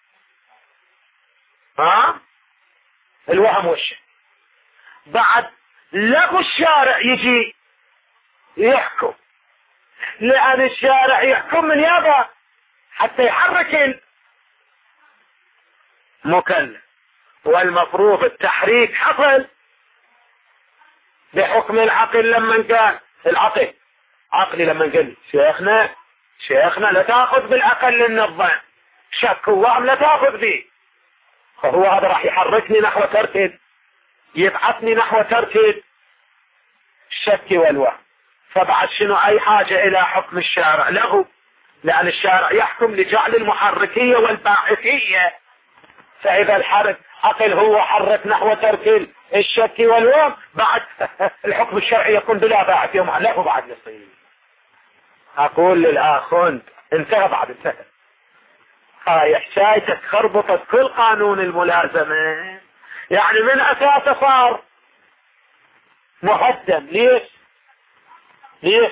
B: ها؟ الوهم والشك. بعد له الشارع يجي يحكم، لأن الشارع يحكم من يابا حتى يحرك المكلف، والمفروض التحريك حصل بحكم العقل. لما كان العقل عقلي لما قال شيخنا شيخنا لا تأخذ بالأقل من الظن، شك ووهم لا تأخذ به، فهو هذا راح يحركني نحو ترك، يبعثني نحو ترك الشك والوهم. فبعد شنو أي حاجة إلى حكم الشارع له، لأن الشارع يحكم لجعل المحركية والباعثية. فإذا الحرك عقل هو حرك نحو ترك الشك والوهم، بعد الحكم الشرعي يكون بلا باعث يوم له بعد نصيب. أقول للآخر انتهى بعد انتهى. هاي حكايتك خربطت كل قانون الملازمة، يعني من أساسه صار مهدم. ليش؟ ليش؟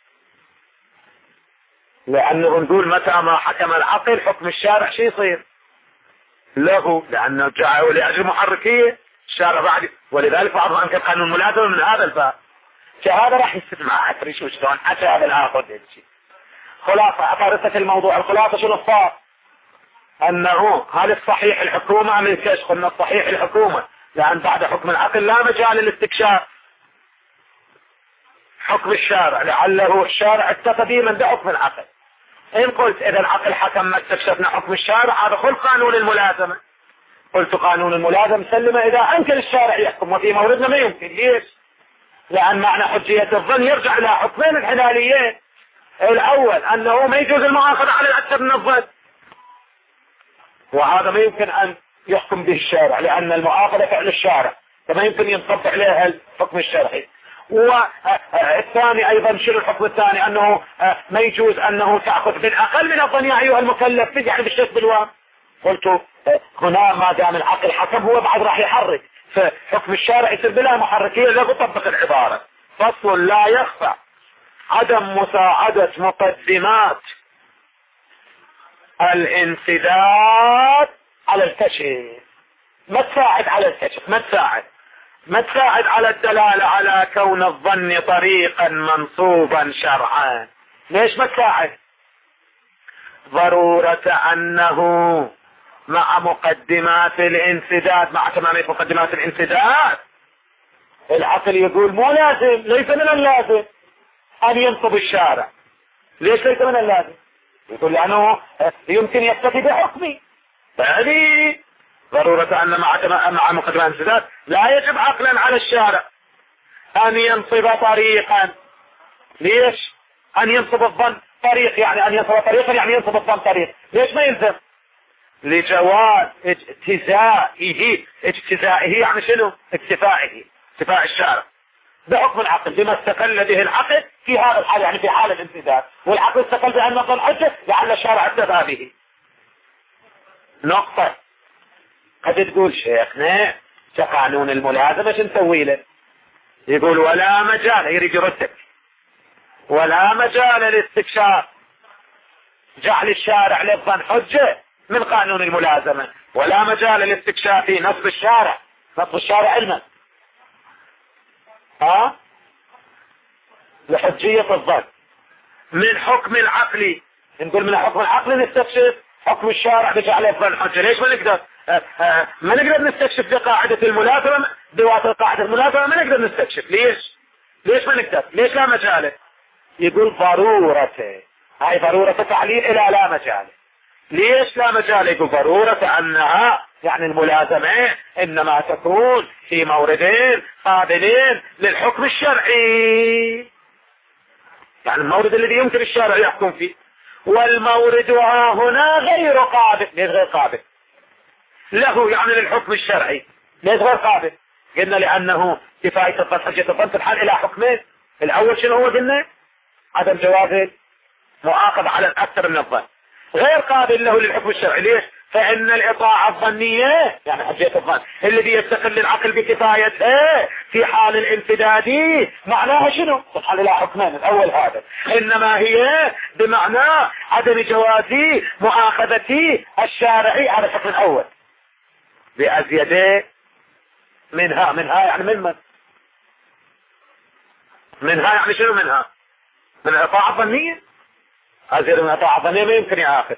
B: لأنه نقول متى ما حكم العقل حكم الشارع شي يصير له، لأنه جاءوا لأجل محركية الشارع بعد. ولذلك بعضهم أنكر قانون الملازمة من هذا الباب. فهذا راح يصير مع أدري شو شلون حتى هذا الآخر يجي. خلاصة أطارسة الموضوع، الخلاصة شنو صار؟ أنه هل الصحيح الحكومة من كشف؟ أن الصحيح الحكومة، لأن بعد حكم العقل لا مجال للاستكشاف حكم الشارع، لعله الشارع اكتفى من بحكم العقل. إن قلت إذا العقل حكم ما استكشفنا حكم الشارع، هذا خل قانون الملازمة. قلت قانون الملازمة سلم إذا أمكن الشارع يحكم، وفي موردنا ما يمكن. ليش؟ لأن معنى حجية الظن يرجع إلى حكمين الحلاليين. الأول أنه ما يجوز المؤاخذة على الأكثر من الظن، وهذا ما يمكن أن يحكم به الشارع، لأن المؤاخذة فعل الشارع، فما يمكن ينطبق عليها الحكم الشرعي. والثاني أيضا شنو الحكم الثاني؟ أنه ما يجوز أنه تأخذ بالأقل من الظن يا أيها المكلف، يعني بالشك بالوهم. قلت هنا ما دام العقل حكم هو بعد راح يحرك، فحكم الشارع يصير بلا محركية. لا تطبق العبارة فصل لا يخفى عدم مساعدة مقدمات الانسداد على الكشف. ما تساعد على الكشف، ما تساعد ما تساعد على الدلالة على كون الظن طريقا منصوبا شرعا. ليش ما تساعد؟ ضرورة أنه مع مقدمات الانسداد، مع تمامية مقدمات الانسداد، العقل يقول مو لازم، ليس من اللازم أن ينصب الشارع. ليش ليس من اللازم؟ يقول لأنه يمكن يكتفي بحكمي. فهذه ضرورة أن مع مع مقدمات الانسداد لا يجب عقلا على الشارع أن ينصب طريقا. ليش؟ أن ينصب الظن طريق، يعني أن ينصب طريقا يعني ينصب الظن طريق. ليش ما يلزم؟ لجواز اجتزائه. اجتزائه يعني شنو؟ اكتفائه، اكتفاء الشارع بحكم العقل بما استقل به العقل في هذا الحال، يعني في حال الانسداد، والعقل استقل بأن الظن حجة لعل الشارع اكتفى به. نقطة. قد تقول شيخنا كقانون الملازمة شو نسوي له؟ يقول ولا مجال، يريد يردك، ولا مجال للاستكشاف جعل الشارع للظن حجة من قانون الملازمة، ولا مجال للاستكشاف نصب الشارع، نصب الشارع علما ها لحجية الظن من حكم العقل. نقول من حكم العقل نستكشف حكم الشارع بجعل الظن حجة. ليش ما نقدر؟ آه آه ما نقدر نستكشف بقاعدة الملازمة، بواسطة قاعدة الملازمة ما نقدر نستكشف. ليش؟ ليش ما نقدر؟ ليش لا مجاله؟ يقول ضرورته، هاي ضرورة تعليل الى لا مجاله. ليش لا مجال؟ يقول ضرورة انها يعني الملازمة انما تكون في موردين قابلين للحكم الشرعي، يعني المورد الذي يمكن الشارع يحكم فيه، والمورد ها هنا غير قابل. ليش غير قابل؟ له يعني للحكم الشرعي. ليش غير قابل؟ قلنا لأنه كفاية الظن حجة الظن تنحل إلى حكمين. الأول شنو هو؟ قلنا عدم جواز مؤاخذة على الأكثر من الظن. غير قابل له للحكم الشرعي. ليش؟ فإن الإطاعة الظنية يعني حجة الظن الذي يستقل العقل بكفايته في حال الانفداد معناها شنو؟ تنحل إلى حكمين. الأول هذا، إنما هي بمعنى عدم جواز مؤاخذة الشارع على الحكم الأول بأزيد منها. منها يعني من من؟ منها يعني شنو منها؟ من الإطاعة الظنية. أزيد من الإطاعة الظنية ما يمكن يأخذ.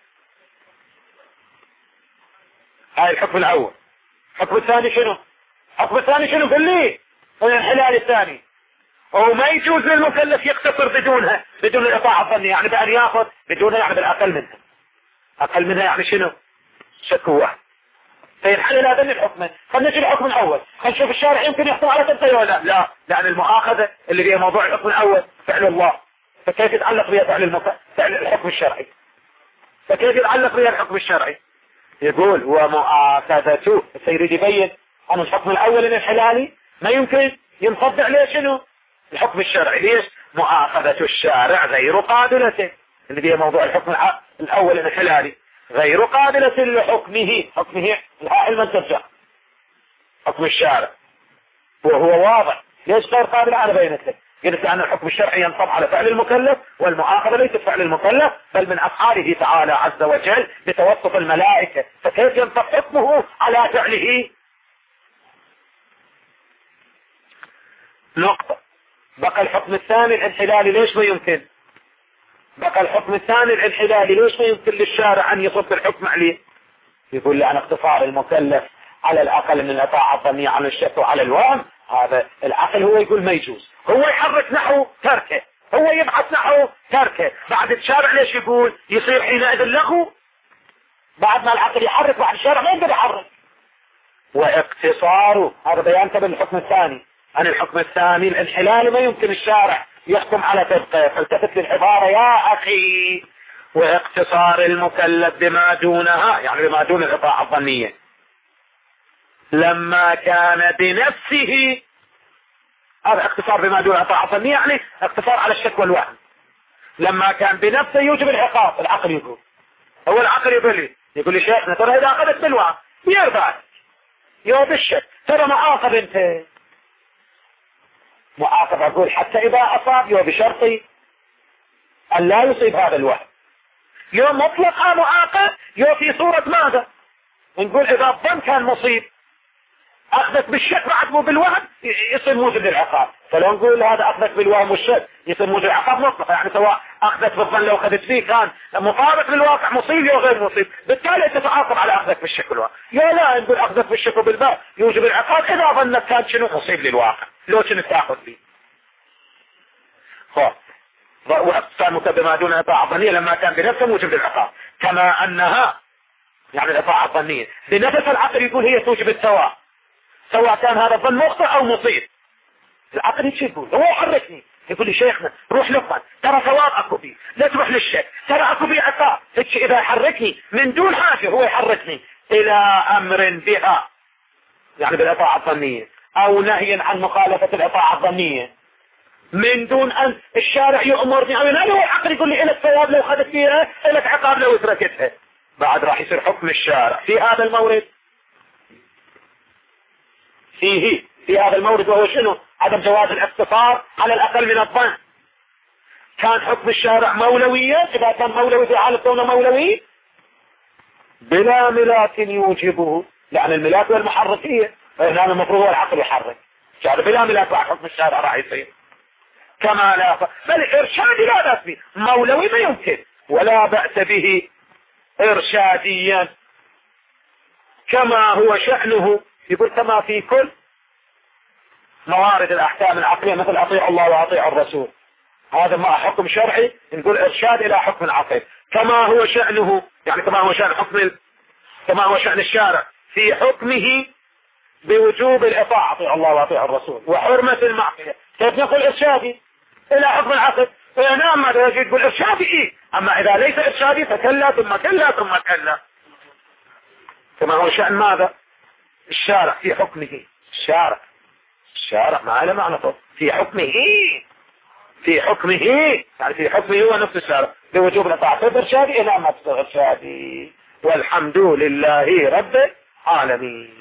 B: هاي الحكم الأول. الحكم الثاني شنو؟ الحكم الثاني شنو؟ قل لي الانحلال الثاني. وما يجوز للمكلف يقتصر بدونها، بدون الإطاعة الظنية، يعني بأن يأخذ بدونها يعني بالأقل منها. أقل منها يعني شنو؟ شكوه. فينحلل هذين الحكمين. خلنا نجي الحكم الأول، خلنا نشوف الشارع يمكن يحكم على تنتهي ولا لا. لا، لأن المؤاخذة اللي هي موضوع الحكم الأول فعل الله، فكيف يتعلق بها فعل المك... فعل الحكم الشرعي؟ فكيف يتعلق بها الحكم الشرعي؟ يقول ومؤاخذته سيريد يبين أن الحكم الأول الانحلالي ما يمكن ينفض عليه شنو؟ الحكم الشرعي. ليش؟ مؤاخذة الشارع غير قابلة، اللي هي موضوع الحكم الأول الانحلالي غير قابلة لحكمه. حكمه علما ترجع حكم الشارع وهو واضح. ليش غير قابل؟ على بينت لك. قلت أن الحكم الشرعي ينصب على فعل المكلف، والمؤاخذة ليست فعل المكلف بل من أفعاله تعالى عز وجل بتوسط الملائكة، فكيف ينصب حكمه على فعله؟ نقطة. بقى الحكم الثاني الانحلالي. ليش ما يمكن؟ بقى الحكم الثاني الانحلالي ليش ما يمكن للشارع أن يصب الحكم عليه؟ يقول لي عن اقتصار المكلف على الأقل من الإطاعة الظنية عن الشك وعلى الوهم. هذا العقل هو يقول ما يجوز، هو يحرك نحو تركه، هو يبحث نحو تركه. بعد الشارع ليش يقول يصير حينئذ لغو؟ بعد ما العقل يحرك بعد الشارع ما يقدر يحرك. واقتصاره هذا بيان تبع الحكم الثاني. عن الحكم الثاني الانحلال ما يمكن الشارع يحكم على تبقى. فالتفت للعبارة يا أخي. واقتصار المكلف بما دونها يعني بما دون الإطاعة الظنية لما كان بنفسه. هذا اقتصار بما دون الإطاعة الظنية يعني اقتصار على الشك والوهم. لما كان بنفسه يوجب العقاب. العقل يقول، هو العقل يقول لي يقول لي شيخنا ترى إذا أخذت بالوهم يرضى يو بالشك ترى معاقب انت. معاقب أقول حتى إذا أصاب يو بشرط أن لا يصيب هذا الوهم. يو مطلقا معاقب يو في صورة ماذا؟ نقول إذا الظن كان مصيب أخذت بالشك بعد مو بالوهم يصير موجب للعقاب. فلو نقول هذا أخذت بالوهم والشك يصير موجب العقاب مطلقا، يعني سواء أخذت بالظن لو أخذت فيه كان مطابق للواقع مصيب أو غير مصيب، بالتالي تتعاقب على أخذت بالشك والوهم. يا لا نقول أخذت بالشك وبالباء يوجب العقاب إذا ظنك كان شنو مصيب للواقع لو شنو تأخذ فيه. خلاص. واقتصار بما دون الإطاعة الظنية لما كان بنفسه موجب للعقاب، كما أنها يعني الإطاعة الظنية بنفس العقل يقول هي توجب السواء، سواء كان هذا الظن مخطئ أو مصيب. العقل يجي يقول هو يحركني يقول لي شيخنا روح لقمان ترى ثواب أكو بي، لا تروح للشك ترى أكو بي عقاب. إذا يحركني من دون حاجة هو يحركني إلى أمر بها يعني بالإطاعة الظنية أو نهي عن مخالفة الإطاعة الظنية من دون أن الشارع يأمرني أو ينهي. هو العقل يقول لي إلك ثواب لو خذت فيها، إلك عقاب لو تركتها. بعد راح يصير حكم الشارع في هذا المورد فيه في هذا المورد وهو شنو؟ عدم جواز الاقتصار على الأقل من الظن. كان حكم الشارع مولوية. إذا كان مولوي في حالة كونه مولوي بلا ملاك يوجبه، لأن الملاك والمحركية فإنما المفروض هو العقل يحرك. شارع بلا ملاك بعد حكم الشارع راح يصير كما لا ف... بل إرشادي لا بأس به، مولوي ما يمكن ولا بأس به إرشاديا كما هو شأنه. يقول كما في كل موارد الأحكام العقلية مثل أطيع الله وأطيع الرسول، هذا ما حكم شرعي نقول إرشاد إلى حكم عقلي. كما هو شأنه يعني كما هو شأن حكم ال... كما هو شأن الشارع في حكمه بوجوب الإطاعة أطيع الله وأطيع الرسول وحرمة المعصية. كيف نقول إرشادي إلى حكم العقل؟ فنعم ماذا يجي تقول إرشادي إيه اما اذا ليس ارشادي فكلا ثم كلا ثم كلا. كما هو شأن ماذا؟ الشارع في حكمه، الشارع الشارع ما له معنى في حكمه، في حكمه يعني في حكمه هو نفس الشارع بوجوب الاطاعة ارشادي الى ما ارشادي. والحمد لله رب العالمين.